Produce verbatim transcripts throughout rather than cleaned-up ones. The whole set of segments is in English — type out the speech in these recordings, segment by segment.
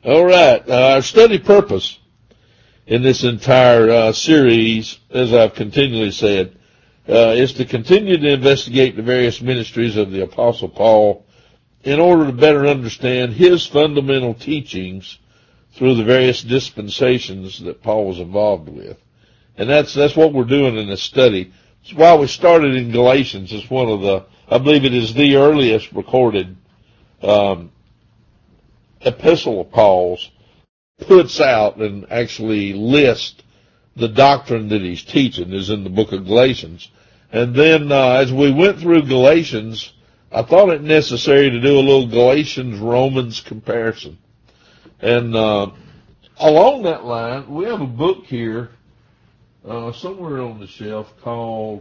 All right. Uh, our study purpose in this entire uh, series, as I've continually said, uh, is to continue to investigate the various ministries of the Apostle Paul in order to better understand his fundamental teachings through the various dispensations that Paul was involved with. And that's that's what we're doing in this study. It's why we started in Galatians. It's one of the, I believe it is the earliest recorded um, epistle of Paul's, puts out and actually lists the doctrine that he's teaching is in the book of Galatians. And then uh, as we went through Galatians, I thought it necessary to do a little Galatians-Romans comparison. And uh, along that line, we have a book here uh, somewhere on the shelf called,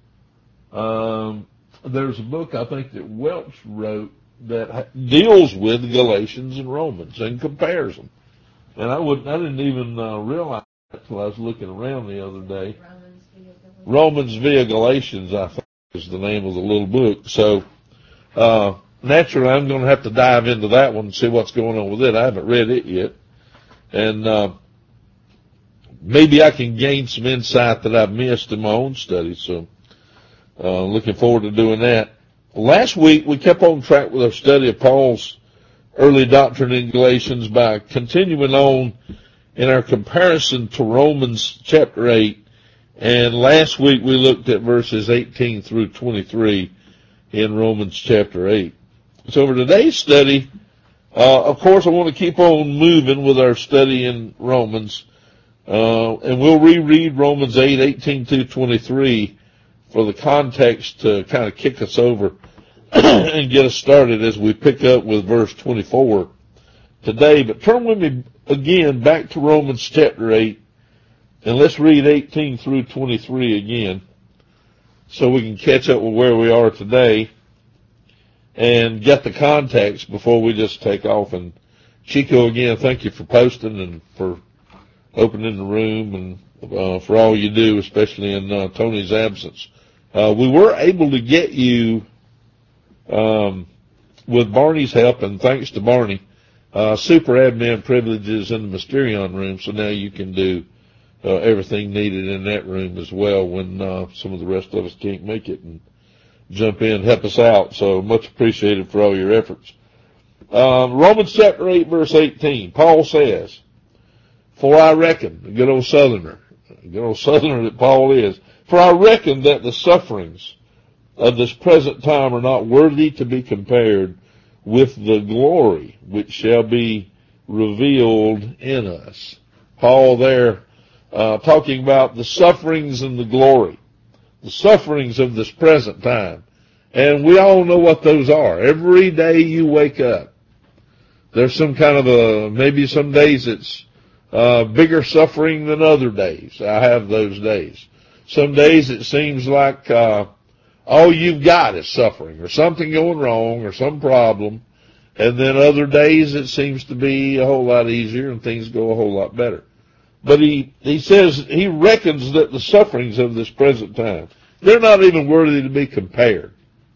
um, there's a book I think that Welch wrote that deals with Galatians and Romans and compares them. And I wouldn't, I didn't even uh, realize that until I was looking around the other day. Romans via Galatians, I think, is the name of the little book. So, uh, naturally, I'm going to have to dive into that one and see what's going on with it. I haven't read it yet. And, uh, maybe I can gain some insight that I've missed in my own study. So, uh, looking forward to doing that. Last week, we kept on track with our study of Paul's early doctrine in Galatians by continuing on in our comparison to Romans chapter eight. And last week we looked at verses eighteen through twenty-three in Romans chapter eight. So for today's study, uh, of course I want to keep on moving with our study in Romans. Uh, and we'll reread Romans eight, eighteen through twenty-three for the context to kind of kick us over and get us started as we pick up with verse twenty-four today. But turn with me again back to Romans chapter eight, and let's read eighteen through twenty-three again so we can catch up with where we are today and get the context before we just take off. And Chico, again, thank you for posting and for opening the room and uh, for all you do, especially in uh, Tony's absence. Uh, we were able to get you Um, with Barney's help, and thanks to Barney, uh, super admin privileges in the Mysterion room, so now you can do uh, everything needed in that room as well when uh, some of the rest of us can't make it, and jump in and help us out. So much appreciated for all your efforts. Um, Romans chapter eight, verse eighteen, Paul says, "For I reckon," a good old Southerner, a good old Southerner that Paul is, "for I reckon that the sufferings of this present time are not worthy to be compared with the glory which shall be revealed in us." Paul there uh, talking about the sufferings and the glory, the sufferings of this present time. And we all know what those are. Every day you wake up, there's some kind of a, maybe some days it's uh, bigger suffering than other days. I have those days. Some days it seems like uh, all you've got is suffering or something going wrong or some problem. And then other days it seems to be a whole lot easier and things go a whole lot better. But he, he says, he reckons that the sufferings of this present time, they're not even worthy to be compared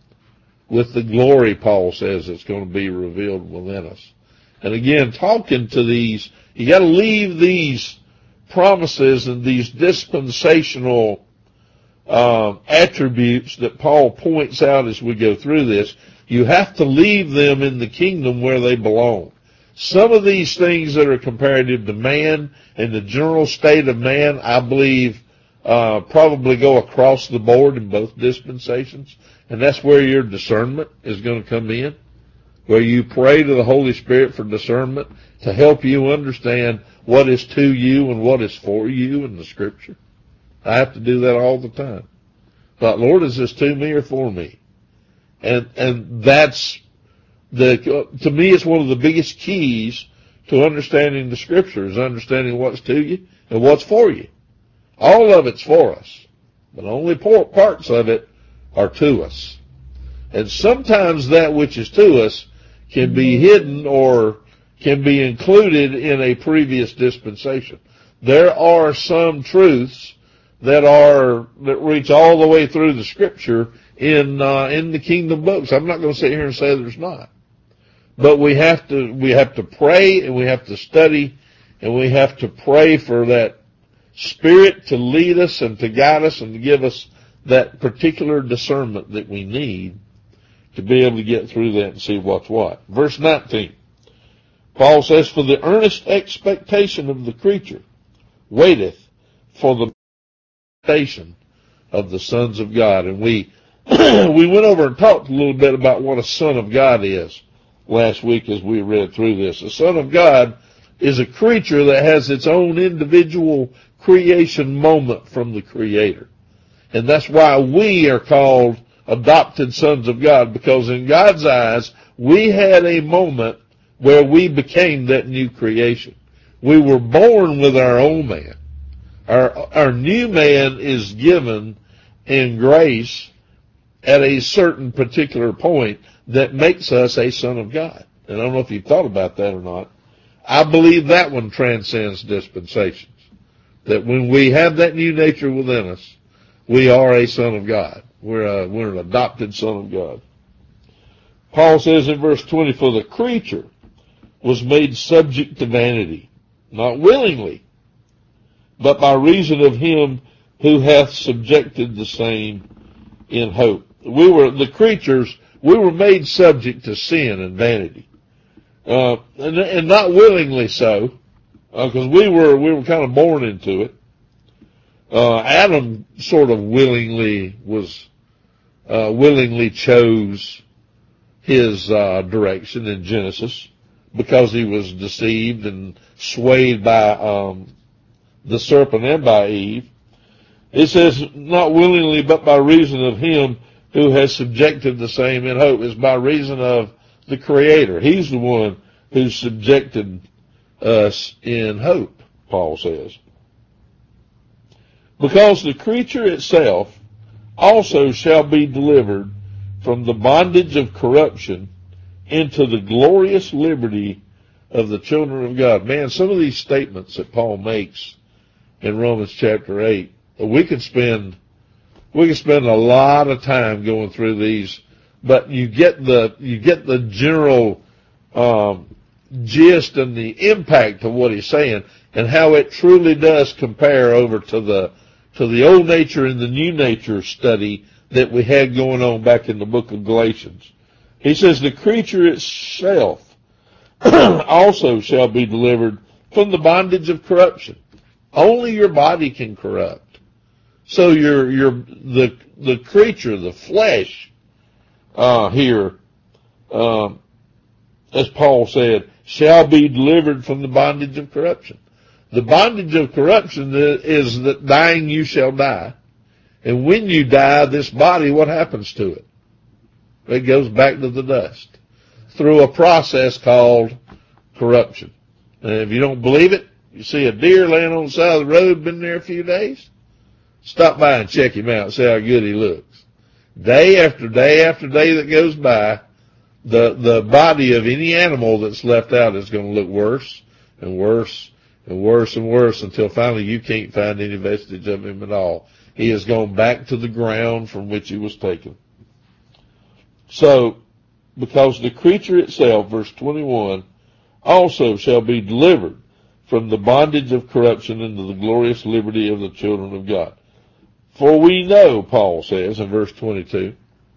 with the glory, Paul says, that's going to be revealed within us. And again, talking to these, you got to leave these promises and these dispensational Um, attributes that Paul points out as we go through this. You have to leave them in the kingdom where they belong. Some of these things that are comparative to man and the general state of man, I believe, uh, probably go across the board in both dispensations. And that's where your discernment is going to come in, where you pray to the Holy Spirit for discernment to help you understand what is to you and what is for you in the Scripture. I have to do that all the time. But Lord, is this to me or for me? And, and that's the, to me, it's one of the biggest keys to understanding the Scripture is understanding what's to you and what's for you. All of it's for us, but only parts of it are to us. And sometimes that which is to us can be hidden or can be included in a previous dispensation. There are some truths that are, that reach all the way through the Scripture in, uh, in the kingdom books. I'm not going to sit here and say there's not. But we have to, we have to pray and we have to study and we have to pray for that Spirit to lead us and to guide us and to give us that particular discernment that we need to be able to get through that and see what's what. Verse nineteen, Paul says, for the earnest expectation of the creature waiteth for the manifestation of the sons of God. And we, we went over and talked a little bit about what a son of God is last week as we read through this. A son of God is a creature that has its own individual creation moment from the Creator. And that's why we are called adopted sons of God, because in God's eyes, we had a moment where we became that new creation. We were born with our old man. Our, our new man is given in grace at a certain particular point that makes us a son of God. And I don't know if you've thought about that or not. I believe that one transcends dispensations. That when we have that new nature within us, we are a son of God. We're, a, we're an adopted son of God. Paul says in verse twenty, for the creature was made subject to vanity, not willingly, but by reason of him who hath subjected the same in hope. We were, the creatures, we were made subject to sin and vanity. Uh, and, and not willingly so, because uh, we were, we were kind of born into it. Uh, Adam sort of willingly was, uh, willingly chose his, uh, direction in Genesis because he was deceived and swayed by, um, the serpent and by Eve. It says, not willingly, but by reason of him who has subjected the same in hope. Is by reason of the Creator. He's the one who subjected us in hope, Paul says. Because the creature itself also shall be delivered from the bondage of corruption into the glorious liberty of the children of God. Man, some of these statements that Paul makes in Romans chapter eight, we could spend, we could spend a lot of time going through these, but you get the, you get the general, um, gist and the impact of what he's saying and how it truly does compare over to the, to the old nature and the new nature study that we had going on back in the book of Galatians. He says the creature itself also shall be delivered from the bondage of corruption. Only your body can corrupt. So your, your, the, the creature, the flesh, uh, here, um, as Paul said, shall be delivered from the bondage of corruption. The bondage of corruption is that dying you shall die. And when you die, this body, what happens to it? It goes back to the dust through a process called corruption. And if you don't believe it, you see a deer laying on the side of the road, been there a few days, stop by and check him out, see how good he looks. Day after day after day that goes by, the, the body of any animal that's left out is going to look worse and worse and worse and worse until finally you can't find any vestige of him at all. He has gone back to the ground from which he was taken. So, because the creature itself, verse twenty-one, also shall be delivered from the bondage of corruption into the glorious liberty of the children of God. For we know, Paul says in verse twenty-two,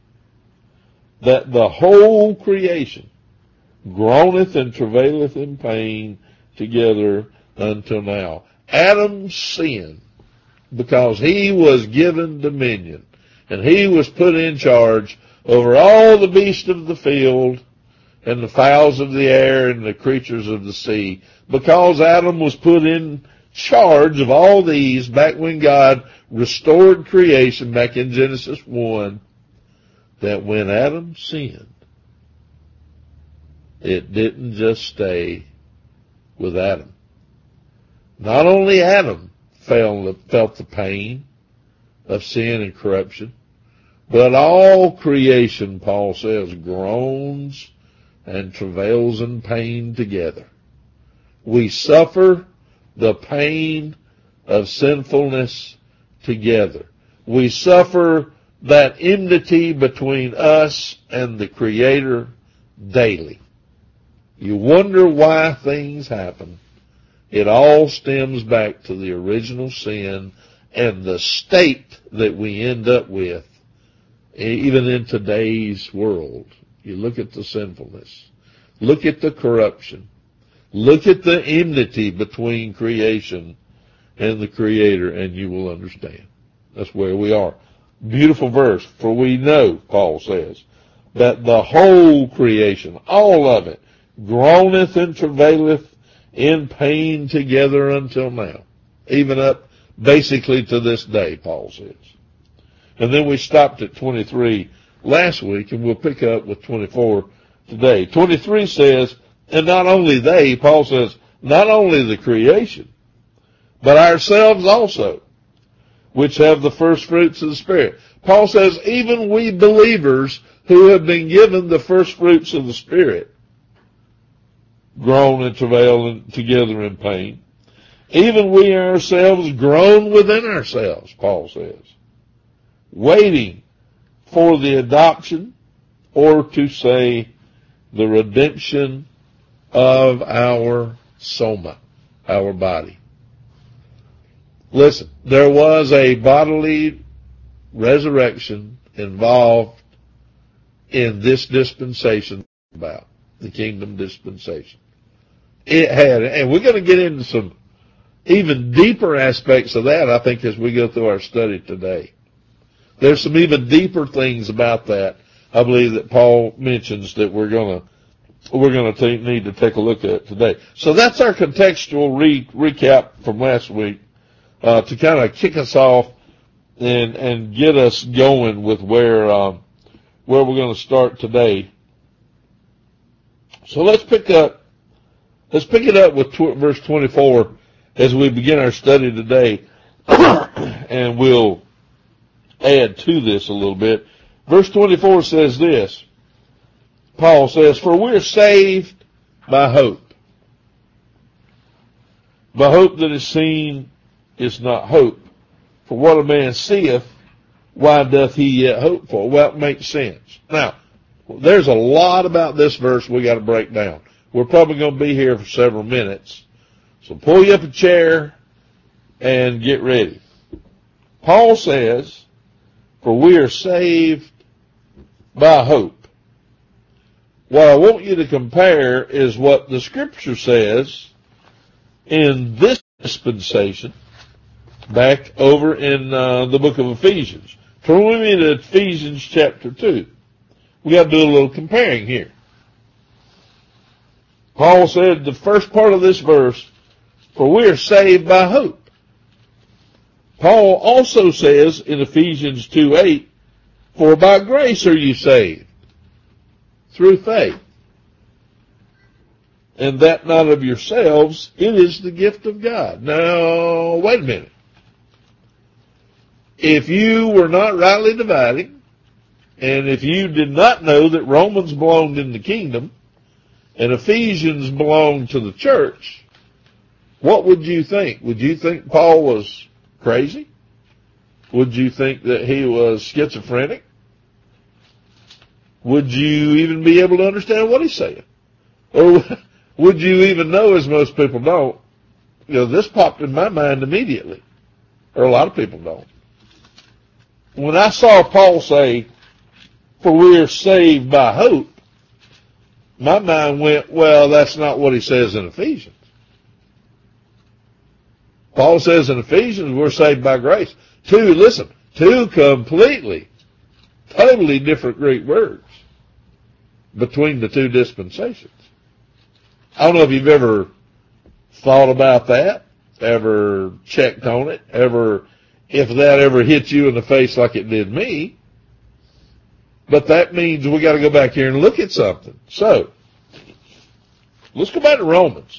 that the whole creation groaneth and travaileth in pain together until now. Adam sinned because he was given dominion and he was put in charge over all the beasts of the field and the fowls of the air and the creatures of the sea. Because Adam was put in charge of all these back when God restored creation back in Genesis one, that when Adam sinned, it didn't just stay with Adam. Not only Adam felt, felt the pain of sin and corruption, but all creation, Paul says, groans and travails in pain together. We suffer the pain of sinfulness together. We suffer that enmity between us and the Creator daily. You wonder why things happen. It all stems back to the original sin and the state that we end up with, even in today's world. You look at the sinfulness. Look at the corruption. Look at the enmity between creation and the Creator, and you will understand. That's where we are. Beautiful verse. For we know, Paul says, that the whole creation, all of it, groaneth and travaileth in pain together until now. Even up basically to this day, Paul says. And then we stopped at twenty-three last week, and we'll pick up with twenty-four today. twenty-three says, and not only they, Paul says, not only the creation, but ourselves also, which have the first fruits of the Spirit. Paul says, even we believers who have been given the first fruits of the Spirit, groan and travail together in pain. Even we ourselves groan within ourselves, Paul says, waiting for the adoption, or to say, the redemption of our soma, our body. Listen, there was a bodily resurrection involved in this dispensation about the kingdom dispensation. It had, and we're going to get into some even deeper aspects of that, I think, as we go through our study today. There's some even deeper things about that, I believe, that Paul mentions that we're going to we're going to need to take a look at today. So that's our contextual re- recap from last week uh, to kind of kick us off and and get us going with where um, where we're going to start today. So let's pick up let's pick it up with tw- verse twenty-four as we begin our study today, and we'll add to this a little bit. Verse twenty-four says this. Paul says, for we're saved by hope. By hope that is seen is not hope. For what a man seeth, why doth he yet hope for? Well, it makes sense. Now, there's a lot about this verse we got to break down. We're probably going to be here for several minutes. So pull you up a chair and get ready. Paul says, for we are saved by hope. What I want you to compare is what the Scripture says in this dispensation back over in uh, the book of Ephesians. Turn with me to Ephesians chapter two. We got to do a little comparing here. Paul said the first part of this verse, for we are saved by hope. Paul also says in Ephesians two eight, for by grace are you saved, through faith. And that not of yourselves, it is the gift of God. Now, wait a minute. If you were not rightly dividing, and if you did not know that Romans belonged in the kingdom, and Ephesians belonged to the church, what would you think? Would you think Paul was crazy? Would you think that he was schizophrenic? Would you even be able to understand what he's saying? Or would you even know, as most people don't? You know, this popped in my mind immediately. Or a lot of people don't. When I saw Paul say, for we are saved by hope, my mind went, well, that's not what he says in Ephesians. Paul says in Ephesians, we're saved by grace. Two, listen, two completely, totally different Greek words between the two dispensations. I don't know if you've ever thought about that, ever checked on it, ever, if that ever hit you in the face like it did me. But that means we got to go back here and look at something. So, let's go back to Romans.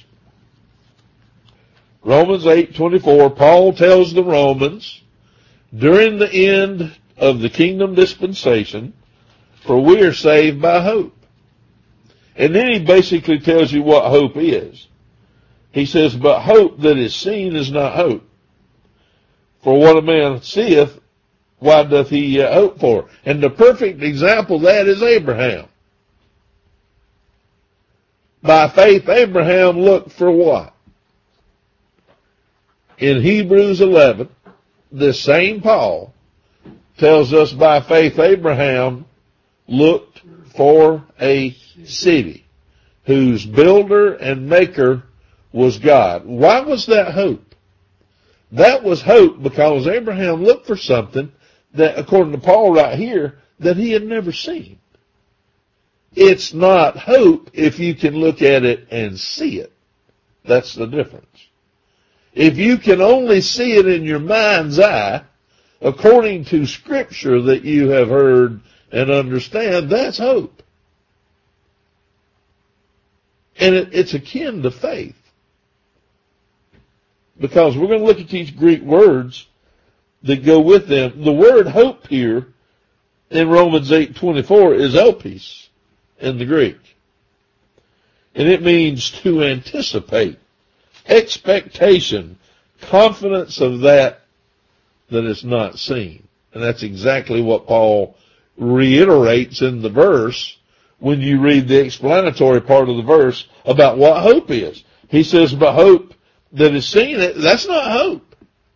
Romans eight twenty-four, Paul tells the Romans, during the end of the kingdom dispensation, for we are saved by hope. And then he basically tells you what hope is. He says, but hope that is seen is not hope. For what a man seeth, why doth he yet hope for? And the perfect example of that is Abraham. By faith, Abraham looked for what? In Hebrews eleven, this same Paul tells us by faith Abraham looked for a city whose builder and maker was God. Why was that hope? That was hope because Abraham looked for something that, according to Paul right here, that he had never seen. It's not hope if you can look at it and see it. That's the difference. If you can only see it in your mind's eye, according to Scripture that you have heard and understand, that's hope. And it, it's akin to faith. Because we're going to look at these Greek words that go with them. The word hope here in Romans eight twenty-four is elpis in the Greek. And it means to anticipate, expectation, confidence of that that is not seen. And that's exactly what Paul reiterates in the verse when you read the explanatory part of the verse about what hope is. He says, but hope that is seen, that's not hope.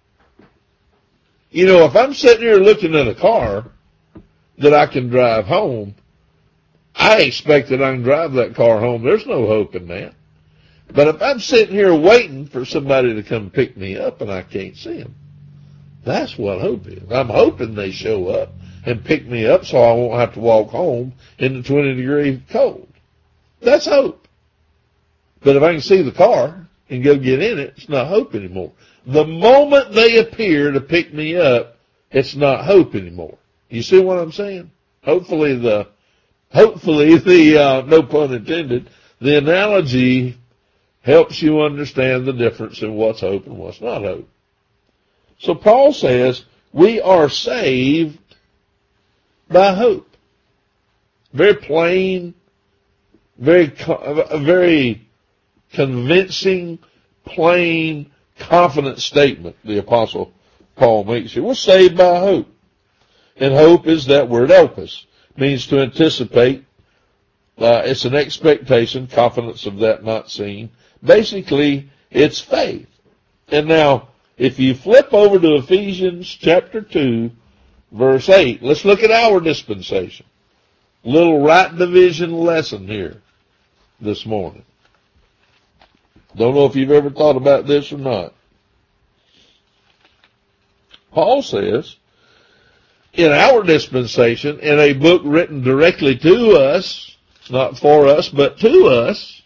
You know, if I'm sitting here looking at a car that I can drive home, I expect that I can drive that car home. There's no hope in that. But if I'm sitting here waiting for somebody to come pick me up and I can't see them, that's what hope is. I'm hoping they show up and pick me up so I won't have to walk home in the twenty degree cold. That's hope. But if I can see the car and go get in it, it's not hope anymore. The moment they appear to pick me up, it's not hope anymore. You see what I'm saying? Hopefully the, hopefully the, uh, no pun intended, the analogy helps you understand the difference in what's hope and what's not hope. So Paul says, we are saved by hope. Very plain, very, very convincing, plain, confident statement the Apostle Paul makes here. We're saved by hope. And hope is that word elpis. Means to anticipate. Uh, it's an expectation, confidence of that not seen. Basically, it's faith. And now, if you flip over to Ephesians chapter two, verse eight, let's look at our dispensation. Little right division lesson here this morning. Don't know if you've ever thought about this or not. Paul says, in our dispensation, in a book written directly to us, not for us, but to us,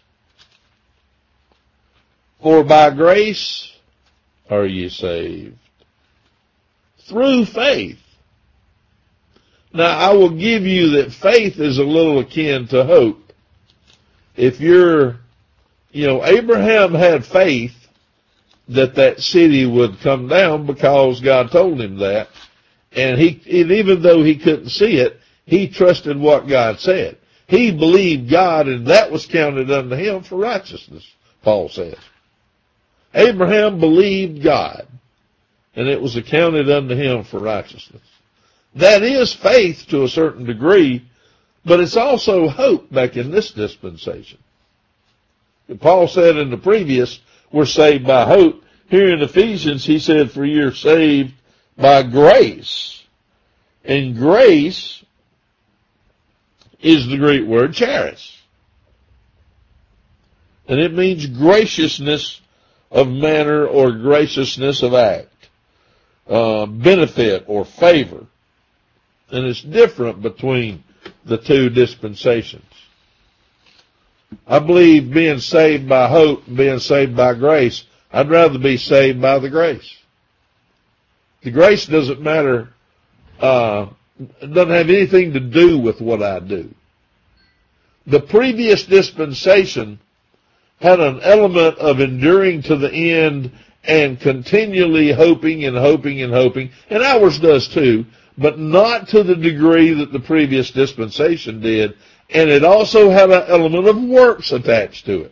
for by grace are ye saved, through faith. Now, I will give you that faith is a little akin to hope. If you're, you know, Abraham had faith that that city would come down because God told him that. And he, and even though he couldn't see it, he trusted what God said. He believed God, and that was counted unto him for righteousness, Paul says. Abraham believed God, and it was accounted unto him for righteousness. That is faith to a certain degree, but it's also hope back in this dispensation. Paul said in the previous, we're saved by hope. Here in Ephesians, he said, for you're saved by grace. And grace is the Greek word charis. And it means graciousness of manner or graciousness of act, uh, benefit or favor. And it's different between the two dispensations. I believe being saved by hope and being saved by grace, I'd rather be saved by the grace. The grace doesn't matter, uh, it doesn't have anything to do with what I do. The previous dispensation had an element of enduring to the end and continually hoping and hoping and hoping, and ours does too, but not to the degree that the previous dispensation did, and it also had an element of works attached to it.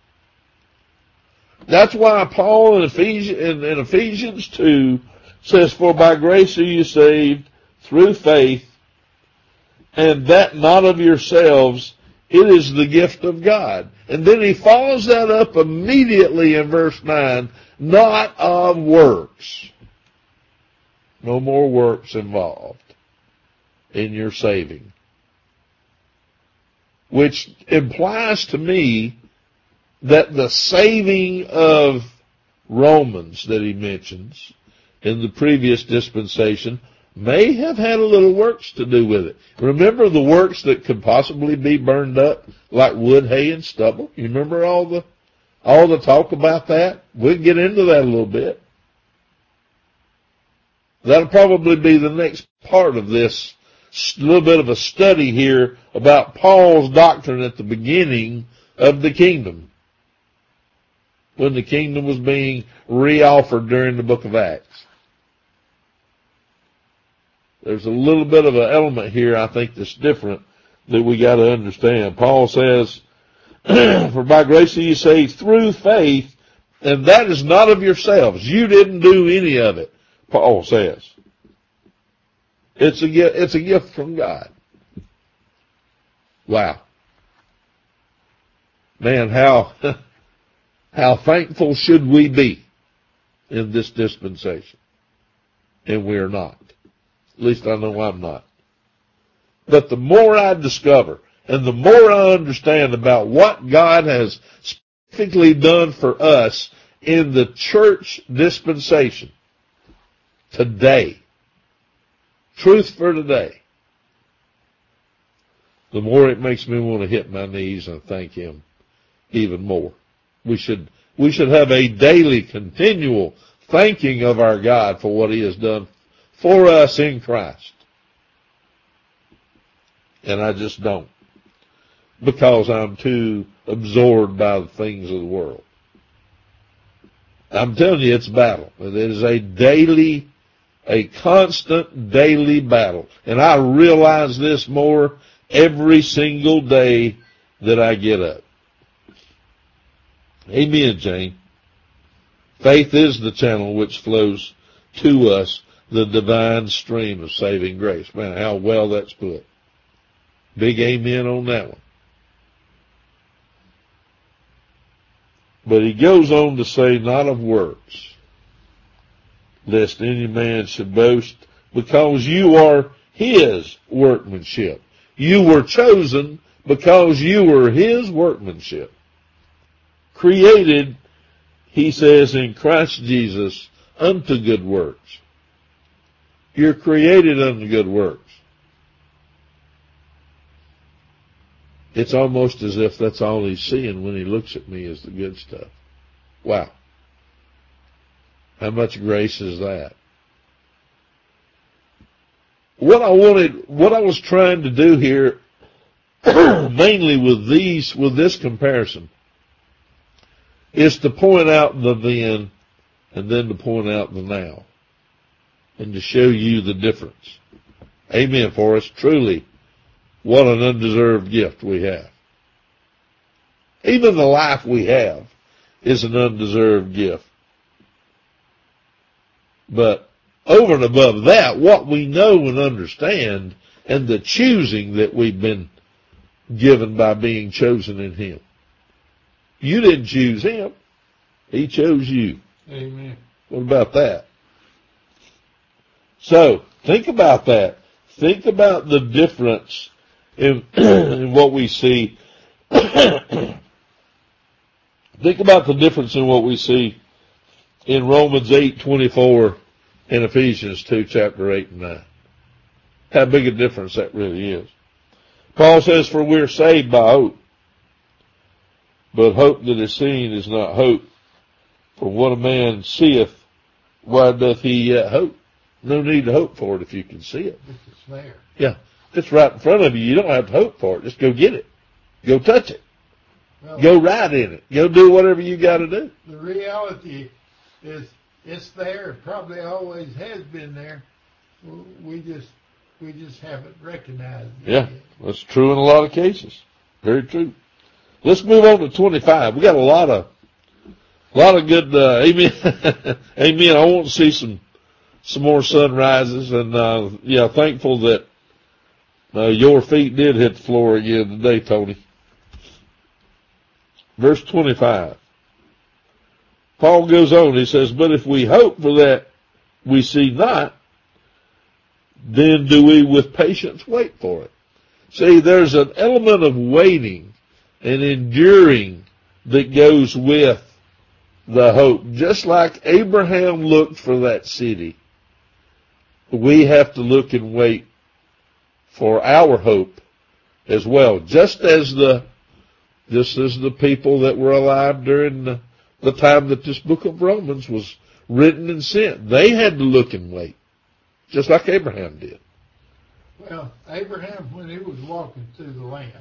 That's why Paul in Ephesians, in, in Ephesians two says, for by grace are you saved through faith, and that not of yourselves, It is the gift of God. And then he follows that up immediately in verse nine, not of works. No more works involved in your saving. Which implies to me that the saving of Romans that he mentions in the previous dispensation may have had a little works to do with it. Remember the works that could possibly be burned up, like wood, hay, and stubble? You remember all the all the talk about that? We'll get into that a little bit. That'll probably be the next part of this little bit of a study here about Paul's doctrine at the beginning of the kingdom, when the kingdom was being reoffered during the book of Acts. There's a little bit of an element here, I think, that's different that we got to understand. Paul says, for by grace are you saved through faith, and that is not of yourselves. You didn't do any of it, Paul says. It's a gift, it's a gift from God. Wow. Man, how, how thankful should we be in this dispensation? And we're not. At least I know I'm not. But the more I discover and the more I understand about what God has specifically done for us in the church dispensation today, truth for today, the more it makes me want to hit my knees and thank Him even more. We should, we should have a daily, continual thanking of our God for what He has done for us in Christ. And I just don't, because I'm too absorbed by the things of the world. I'm telling you, it's a battle. It is a daily, a constant daily battle. And I realize this more every single day that I get up. Amen, Jane. Faith is the channel which flows to us the divine stream of saving grace. Man, how well that's put. Big amen on that one. But he goes on to say, not of works, lest any man should boast, because you are his workmanship. You were chosen because you were his workmanship. Created, he says, in Christ Jesus unto good works. You're created unto good works. It's almost as if that's all he's seeing when he looks at me is the good stuff. Wow. How much grace is that? What I wanted, what I was trying to do here, mainly with these, with this comparison, is to point out the then and then to point out the now. And to show you the difference. Amen, for us. Truly, what an undeserved gift we have. Even the life we have is an undeserved gift. But over and above that, what we know and understand and the choosing that we've been given by being chosen in Him. You didn't choose Him. He chose you. Amen. What about that? So, think about that. Think about the difference in, in what we see. Think about the difference in what we see in Romans eight twenty-four and Ephesians two, chapter eight and nine. How big a difference that really is. Paul says, for we're saved by hope. But hope that is seen is not hope. For what a man seeth, why doth he yet hope? No need to hope for it if you can see it. It's there. Yeah. If it's right in front of you, you don't have to hope for it. Just go get it. Go touch it. Well, go ride in it. Go do whatever you got to do. The reality is it's there. It probably always has been there. We just we just haven't recognized it. Yeah. Yet. That's true in a lot of cases. Very true. Let's move on to twenty-five. We got a lot of a lot of good uh, amen. Amen. I want to see some some more sunrises, and uh, yeah, thankful that uh, your feet did hit the floor again today, Tony. Verse twenty-five. Paul goes on, he says, but if we hope for that we see not, then do we with patience wait for it. See, there's an element of waiting and enduring that goes with the hope. Just like Abraham looked for that city, we have to look and wait for our hope as well. Just as the, just as the people that were alive during the, the time that this book of Romans was written and sent, they had to look and wait, just like Abraham did. Well, Abraham, when he was walking through the land,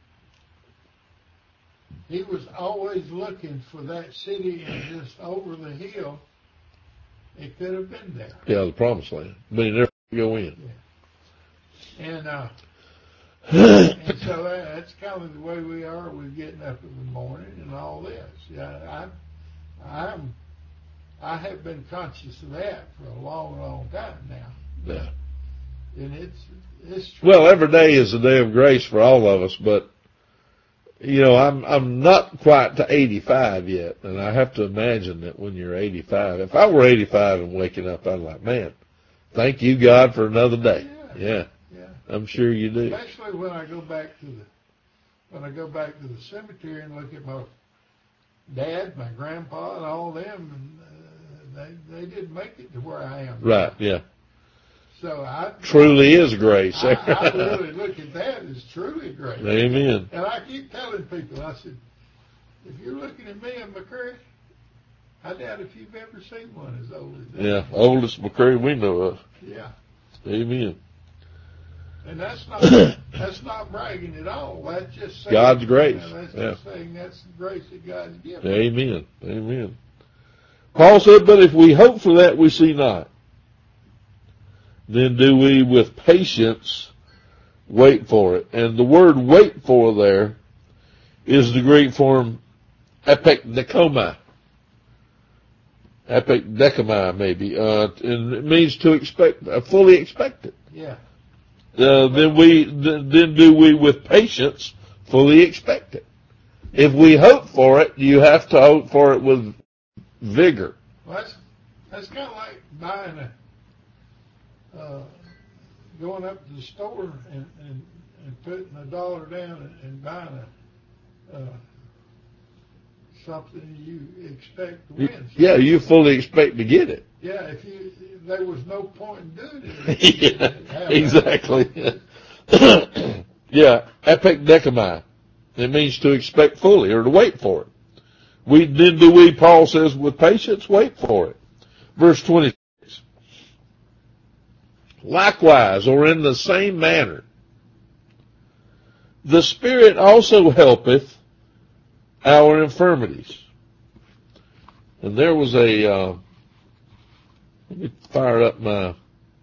he was always looking for that city, and just over the hill, it could have been there. Yeah, the promised land. But he never go in. Yeah. And, uh, and so that, that's kind of the way we are with getting up in the morning and all this. Yeah, I, I'm, I have been conscious of that for a long, long time now. Yeah. And it's, it's true. Well, every day is a day of grace for all of us, but you know, I'm I'm not quite to eighty-five yet, and I have to imagine that when you're eighty-five, if I were eighty-five and waking up, I'd like, man, thank you God for another day. Yeah, Yeah, yeah. I'm sure you do. Especially when I go back to the when I go back to the cemetery and look at my dad, my grandpa, and all them, and uh, they they didn't make it to where I am. Right. Yeah. So I truly is grace. I, I really look at that as truly grace. Amen. And I keep telling people, I said, if you're looking at me and McCurry, I doubt if you've ever seen one as old as that. Yeah, oldest McCurry we know of. Yeah. Amen. And that's not that's not bragging at all. That's just saying, God's grace. You know, that's yeah. just saying that's the grace that God's given. Amen. Amen. Paul said, but if we hope for that we see not, then do we with patience wait for it. And the word wait for there is the Greek form epekdekomai. Epekdekomai, maybe. Uh, and it means to expect, uh, fully expect it. Yeah. Uh, then we, th- then do we with patience fully expect it. If we hope for it, you have to hope for it with vigor. Well, that's, that's kind of like buying a, uh, going up to the store and, and, and putting a dollar down and, and buying a, uh, something you expect to win. Something. Yeah, you fully expect to get it. Yeah, if you, there was no point in doing it. If you yeah, exactly. Yeah, epekdekomai. It means to expect fully or to wait for it. We then do we, Paul says, with patience wait for it. Verse twenty-six. Likewise, or in the same manner, the Spirit also helpeth our infirmities. And there was a, uh, let me fire up my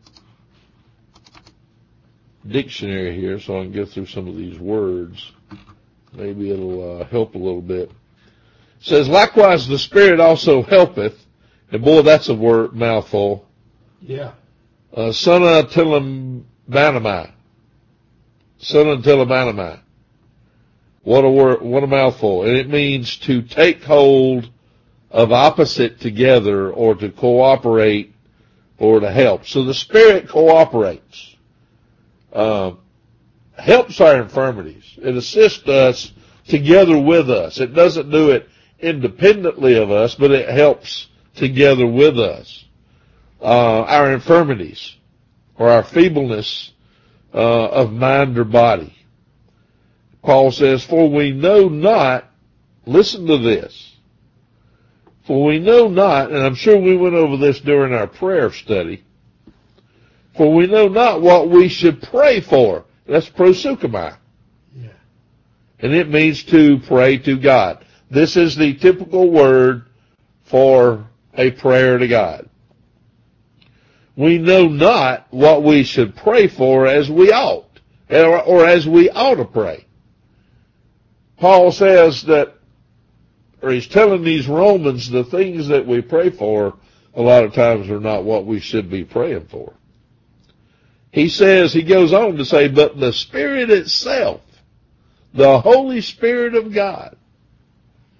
dictionary here so I can go through some of these words. Maybe it'll uh, help a little bit. It says, likewise, the Spirit also helpeth, and boy, that's a word mouthful. Yeah. Uh, Sana Tilamanamai. Sana Tilamanamai. What a word, what a mouthful. And it means to take hold of opposite together or to cooperate or to help. So the Spirit cooperates, uh, helps our infirmities. It assists us together with us. It doesn't do it independently of us, but it helps together with us. Uh, our infirmities or our feebleness uh, of mind or body. Paul says, for we know not, listen to this, for we know not, and I'm sure we went over this during our prayer study, for we know not what we should pray for. That's proseuchomai. Yeah. And it means to pray to God. This is the typical word for a prayer to God. We know not what we should pray for as we ought, or, or as we ought to pray. Paul says that, or he's telling these Romans, the things that we pray for a lot of times are not what we should be praying for. He says, he goes on to say, but the Spirit itself, the Holy Spirit of God,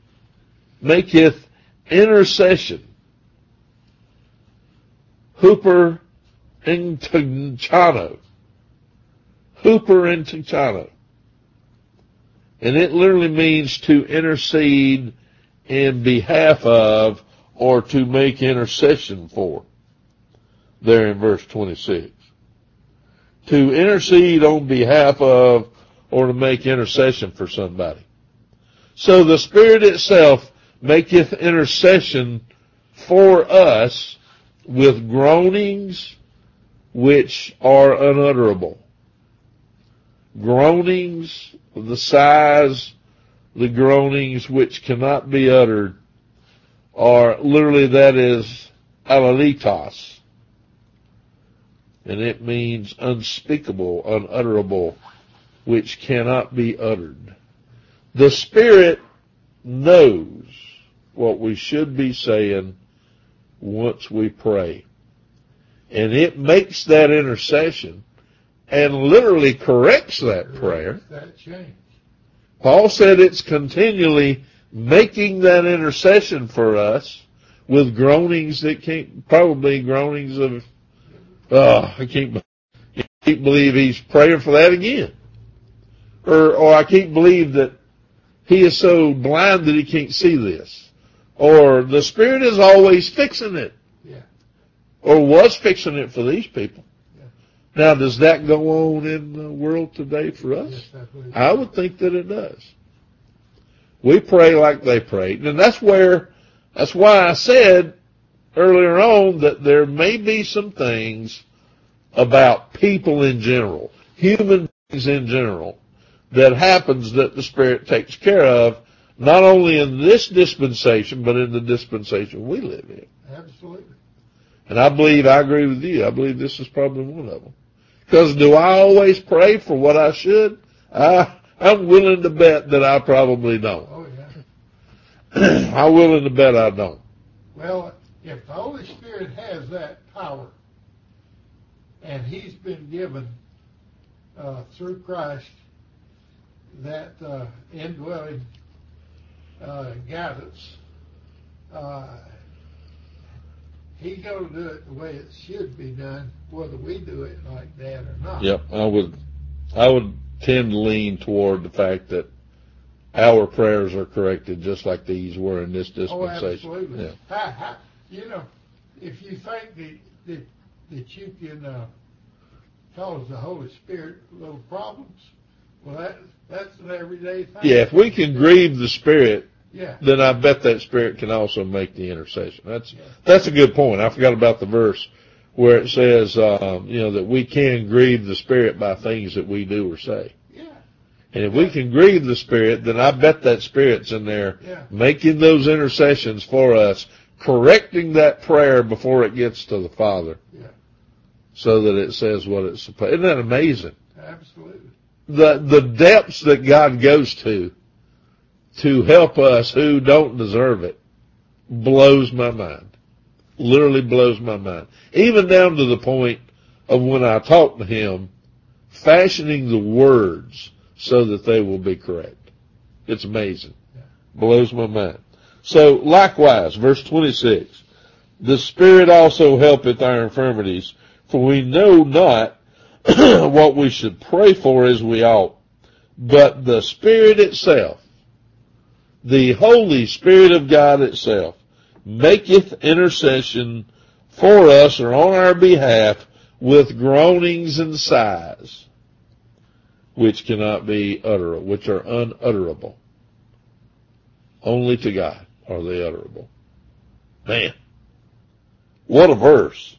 maketh intercession. Hooper Intachano. Hooper Intachano. And it literally means to intercede in behalf of or to make intercession for. There in verse twenty-six. To intercede on behalf of or to make intercession for somebody. So the Spirit itself maketh intercession for us with groanings which are unutterable. Groanings, the sighs, the groanings which cannot be uttered, are literally, that is alalitos. And it means unspeakable, unutterable, which cannot be uttered. The Spirit knows what we should be saying once we pray. And it makes that intercession and literally corrects that prayer. That change. Paul said it's continually making that intercession for us with groanings that can't, probably groanings of, oh, I can't, I can't believe he's praying for that again. Or, or I can't believe that he is so blind that he can't see this. Or the Spirit is always fixing it. Yeah. Or was fixing it for these people. Yeah. Now, does that go on in the world today for us? Yes, I believe I would think that it does. We pray like they prayed. And that's where, that's why I said earlier on that there may be some things about people in general, human beings in general, that happens that the Spirit takes care of, not only in this dispensation, but in the dispensation we live in. Absolutely. And I believe, I agree with you, I believe this is probably one of them. Because do I always pray for what I should? I, I'm willing to bet that I probably don't. Oh, yeah. I'm willing to bet I don't. Well, if the Holy Spirit has that power, and He's been given uh, through Christ that uh, indwelling uh, guidance, uh, He's going to do it the way it should be done, whether we do it like that or not. Yep, I would, I would tend to lean toward the fact that our prayers are corrected just like these were in this dispensation. Oh, absolutely. Yeah. How, how, you know, if you think that that, that you can uh, cause the Holy Spirit little problems, well, that that's an everyday thing. Yeah, if we can grieve the Spirit, yeah, then I bet that Spirit can also make the intercession. That's yeah. that's a good point. I forgot about the verse where it says, um, you know, that we can grieve the Spirit by things that we do or say. Yeah. And if we can grieve the Spirit, then I bet that Spirit's in there Yeah. making those intercessions for us, correcting that prayer before it gets to the Father, Yeah. so that it says what it's supposed. Isn't that amazing? Absolutely. The the depths that God goes to to help us who don't deserve it blows my mind. Literally blows my mind. Even down to the point of when I talk to Him, fashioning the words so that they will be correct. It's amazing. Yeah. Blows my mind. So likewise, verse twenty-six, the Spirit also helpeth our infirmities, for we know not what we should pray for as we ought, but the Spirit itself, the Holy Spirit of God itself, maketh intercession for us or on our behalf with groanings and sighs, which cannot be utterable, which are unutterable. Only to God are they utterable. Man, what a verse.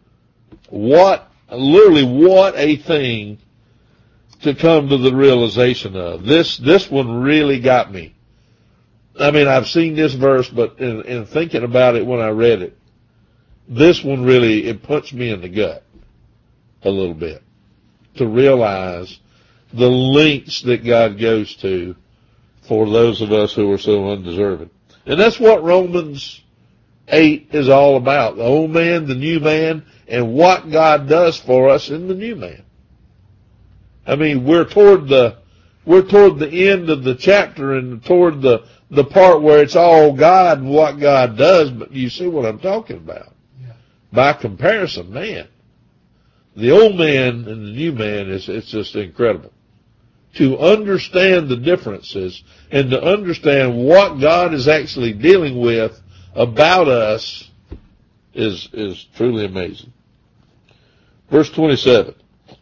What, literally what a thing to come to the realization of. This, this one really got me. I mean, I've seen this verse, but in, in thinking about it when I read it, this one really, it punched me in the gut a little bit to realize the lengths that God goes to for those of us who are so undeserving. And that's what Romans eight is all about. The old man, the new man, and what God does for us in the new man. I mean, we're toward the we're toward the end of the chapter and toward the, the part where it's all God and what God does, but you see what I'm talking about. Yeah. By comparison, man, the old man and the new man is, it's just incredible. To understand the differences and to understand what God is actually dealing with about us is, is truly amazing. Verse twenty-seven.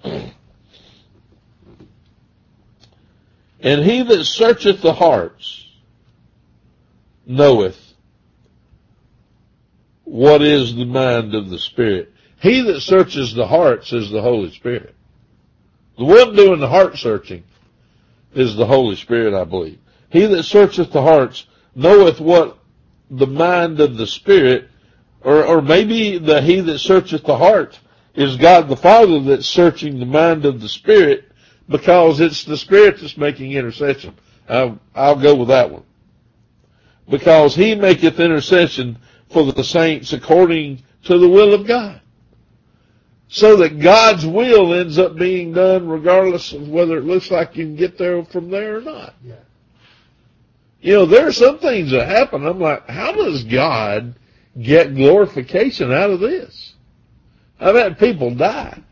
And he that searcheth the hearts knoweth what is the mind of the Spirit. He that searches the hearts is the Holy Spirit. The one doing the heart searching is the Holy Spirit, I believe. He that searcheth the hearts knoweth what the mind of the Spirit, or, or maybe the he that searcheth the heart is God the Father that's searching the mind of the Spirit, because it's the Spirit that's making intercession. I'll, I'll go with that one. Because he maketh intercession for the saints according to the will of God. So that God's will ends up being done regardless of whether it looks like you can get there from there or not. Yeah. You know, there are some things that happen. I'm like, how does God get glorification out of this? I've had people die.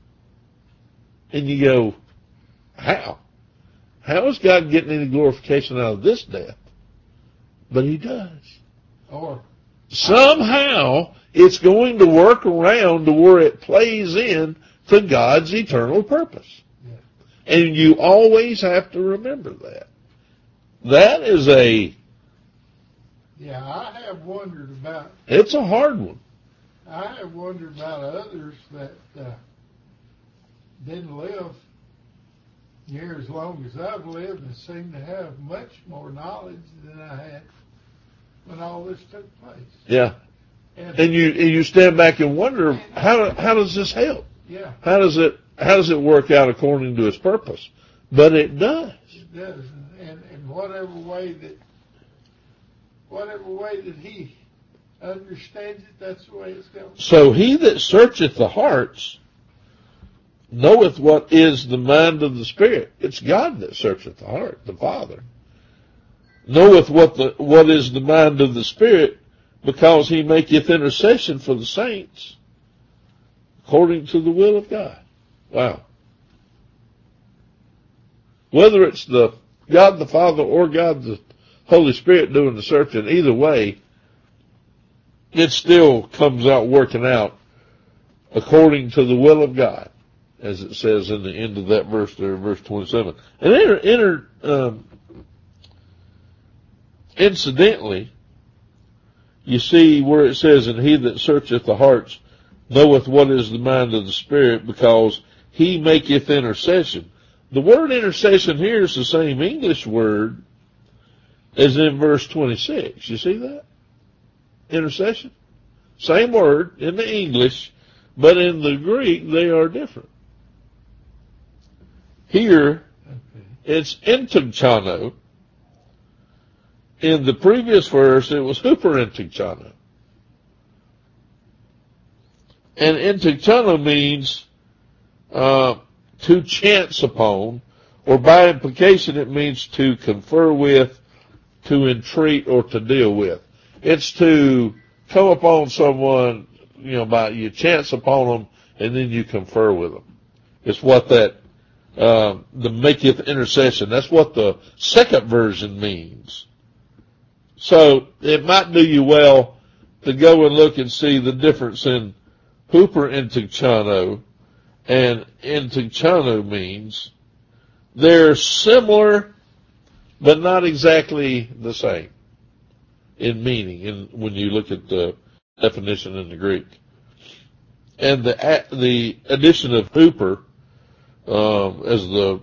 And you go, how? How is God getting any glorification out of this death? But he does. Or somehow it's going to work around to where it plays in to God's eternal purpose. Yeah. And you always have to remember that. That is a... Yeah, I have wondered about... It's a hard one. I have wondered about others that uh, didn't live near as long as I've lived and seem to have much more knowledge than I had when all this took place. Yeah. And, and you and you stand back and wonder, how how does this help? Yeah. How does it how does it work out according to its purpose? But it does. It does. And in whatever way that whatever way that he understands it, that's the way it's going. So he that searcheth the hearts knoweth what is the mind of the Spirit. It's God that searcheth the heart, the Father. Knoweth what the what is the mind of the Spirit, because he maketh intercession for the saints according to the will of God. Wow. Whether it's the God the Father or God the Holy Spirit doing the searching, either way, it still comes out working out according to the will of God, as it says in the end of that verse there, verse twenty-seven. And enter, enter um, incidentally, you see where it says, and he that searcheth the hearts knoweth what is the mind of the Spirit, because he maketh intercession. The word intercession here is the same English word as in verse twenty-six. You see that? Intercession. Same word in the English, but in the Greek they are different. Here, okay, it's entogchano. In the previous verse, it was huperentogchano. And entogchano means uh, to chance upon, or by implication it means to confer with, to entreat, or to deal with. It's to come upon someone, you know, by you chance upon them, and then you confer with them. It's what that, uh, the maketh intercession, that's what the second version means. So it might do you well to go and look and see the difference in huperentogchano and entogchano means. They're similar, but not exactly the same in meaning, in, when you look at the definition in the Greek. And the the addition of huper um, as the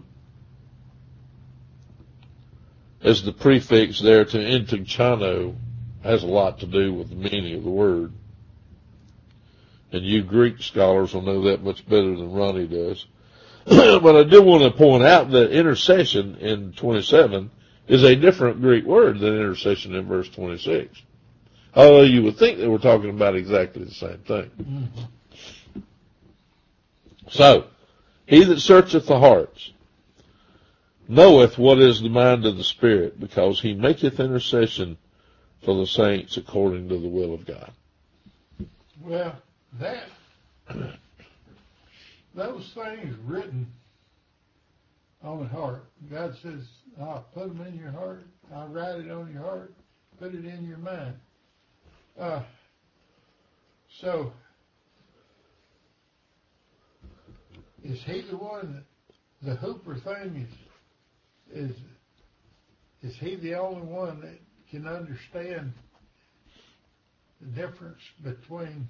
as the prefix there to entogchano has a lot to do with the meaning of the word. And you Greek scholars will know that much better than Ronnie does. But I do want to point out that intercession in twenty-seven is a different Greek word than intercession in verse twenty-six. Although you would think they were talking about exactly the same thing. Mm-hmm. So, he that searcheth the hearts knoweth what is the mind of the Spirit, because he maketh intercession for the saints according to the will of God. Well, that, those things written on the heart. God says, I'll put them in your heart. I'll write it on your heart. Put it in your mind. Uh, so, is he the one that the Hooper thing is, is, is he the only one that can understand the difference between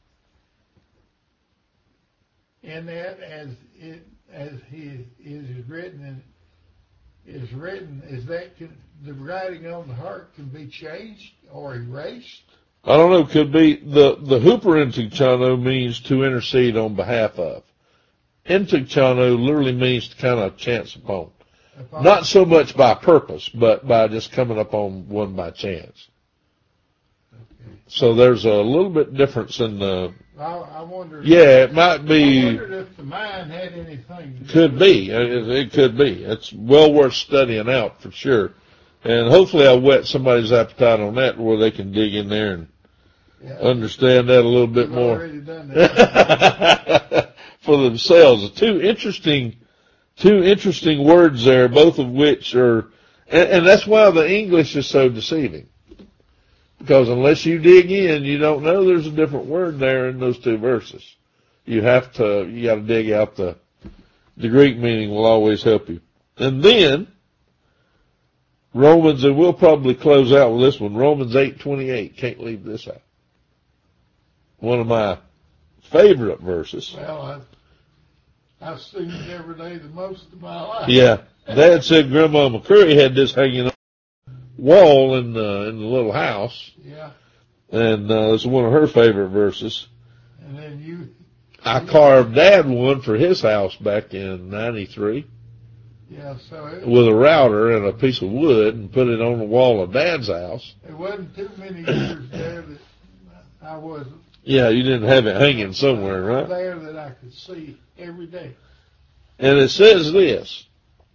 in that as it as he is written and is written is that can, the writing on the heart can be changed or erased? I don't know. Could be the the Hooper Intugchano means to intercede on behalf of. Intugchano literally means to kind of chance upon. upon. Not so much by purpose, but by just coming upon one by chance. Okay. So there's a little bit difference in the. I, I wonder. Yeah, it might be. I wondered if the mind had anything. Could be. It, it could be. It's well worth studying out for sure. And hopefully I'll whet somebody's appetite on that where they can dig in there and yeah. understand that a little bit We've more. Already done that. For themselves. Two interesting, two interesting words there, both of which are, and, and that's why the English is so deceiving. Because unless you dig in, you don't know there's a different word there in those two verses. You have to, you got to dig out the, the Greek meaning will always help you. And then, Romans, and we'll probably close out with this one, Romans eight twenty-eight. Can't leave this out. One of my favorite verses. Well, I've, I've seen it every day the most of my life. Yeah. Dad said Grandma McCurry had this hanging on the wall in the, in the little house. Yeah. And uh, it's one of her favorite verses. And then you... I carved Dad one for his house back in ninety-three. Yeah, so it... With a router and a piece of wood and put it on the wall of Dad's house. It wasn't too many years there that I wasn't... Yeah, you didn't have it hanging somewhere, right? There that I could see every day. And it says this,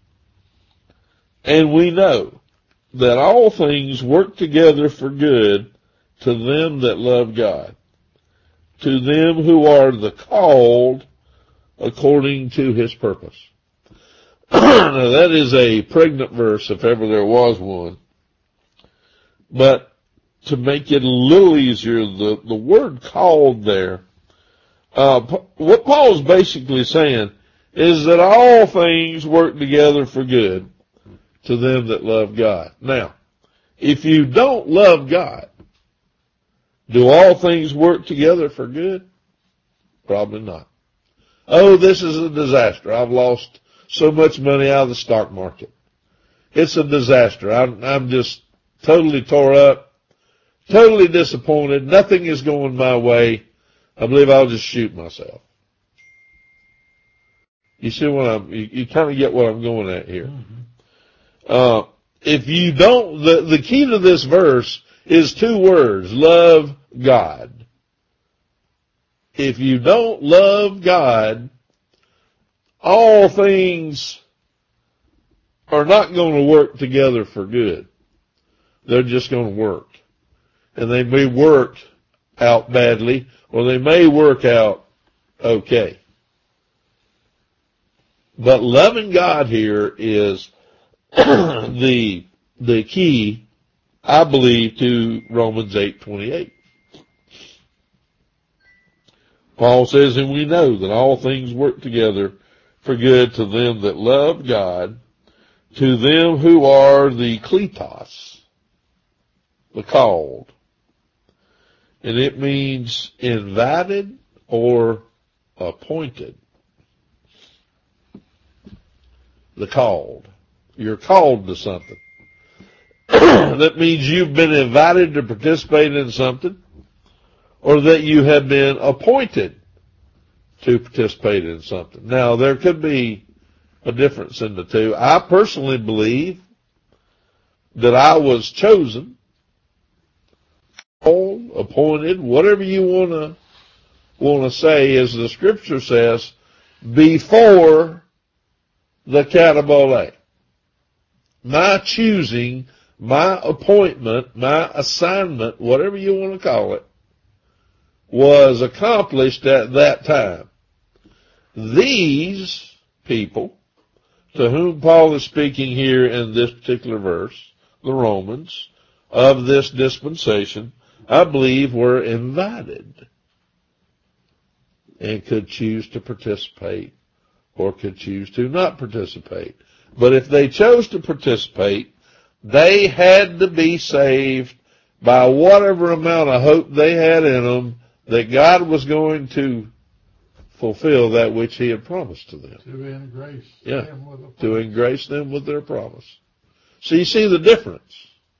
and we know that all things work together for good to them that love God, to them who are the called according to his purpose. Now that is a pregnant verse if ever there was one. But to make it a little easier, the, the word called there, uh, what Paul's basically saying is that all things work together for good to them that love God. Now, if you don't love God, do all things work together for good? Probably not. Oh, this is a disaster. I've lost so much money out of the stock market. It's a disaster. I'm, I'm just totally tore up. Totally disappointed. Nothing is going my way. I believe I'll just shoot myself. You see what I'm, you, you kind of get what I'm going at here. Mm-hmm. Uh, if you don't, the, the key to this verse is two words, love God. If you don't love God, all things are not going to work together for good. They're just going to work. And they may work out badly, or they may work out okay. But loving God here is the the key, I believe, to Romans eight twenty-eight. Paul says, and we know that all things work together for good to them that love God, to them who are the kletos, the called. And it means invited or appointed. The called. You're called to something. That means you've been invited to participate in something, or that you have been appointed to participate in something. Now, there could be a difference in the two. I personally believe that I was chosen, called, appointed, whatever you want to want to say, as the scripture says, before the catabole. my choosing, my appointment, my assignment, whatever you want to call it, was accomplished at that time. These people, to whom Paul is speaking here in this particular verse, the Romans, of this dispensation, I believe were invited and could choose to participate or could choose to not participate. But if they chose to participate, they had to be saved by whatever amount of hope they had in them that God was going to fulfill that which he had promised to them. To engrace yeah. them with a promise. To engrace them with their promise. So you see the difference.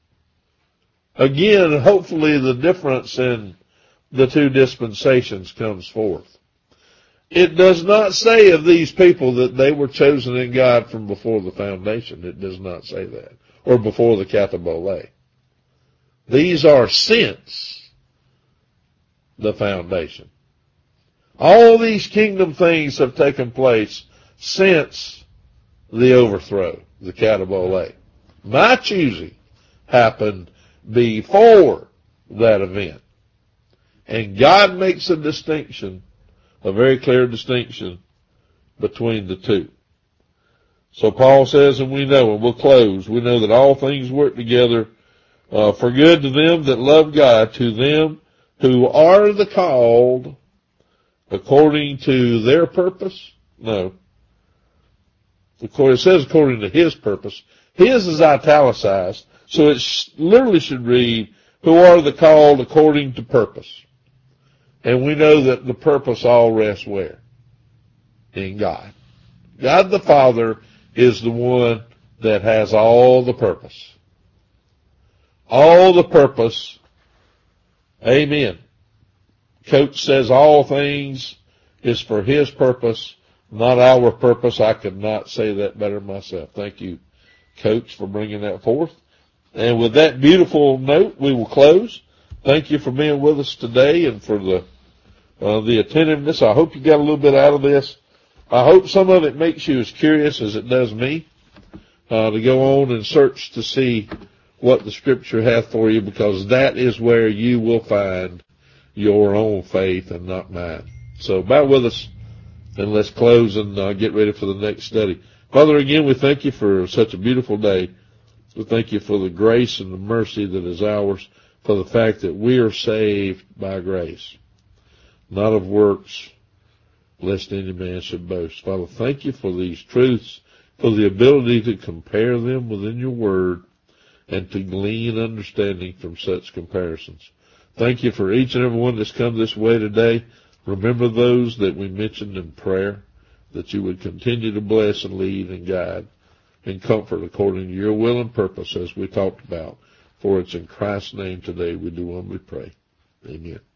Again, hopefully the difference in the two dispensations comes forth. It does not say of these people that they were chosen in God from before the foundation. It does not say that. Or before the katabole. These are since the foundation. All these kingdom things have taken place since the overthrow, the katabole. My choosing happened before that event. And God makes a distinction, a very clear distinction between the two. So Paul says, and we know, and we'll close, we know that all things work together uh, for good to them that love God, to them who are the called according to their purpose. No. It says according to his purpose. His is italicized, so it sh- literally should read, who are the called according to purpose. And we know that the purpose all rests where? In God. God the Father is the one that has all the purpose. All the purpose. Amen. Coach says all things is for his purpose, not our purpose. I could not say that better myself. Thank you, Coach, for bringing that forth. And with that beautiful note, we will close. Thank you for being with us today and for the uh, the attentiveness. I hope you got a little bit out of this. I hope some of it makes you as curious as it does me uh, to go on and search to see what the Scripture hath for you, because that is where you will find your own faith and not mine. So bear with us, and let's close and uh, get ready for the next study. Father, again, we thank you for such a beautiful day. We thank you for the grace and the mercy that is ours, for the fact that we are saved by grace, not of works, lest any man should boast. Father, thank you for these truths, for the ability to compare them within your word and to glean understanding from such comparisons. Thank you for each and every one that's come this way today. Remember those that we mentioned in prayer, that you would continue to bless and lead and guide and comfort according to your will and purpose as we talked about. For it's in Christ's name today we do humbly pray. Amen.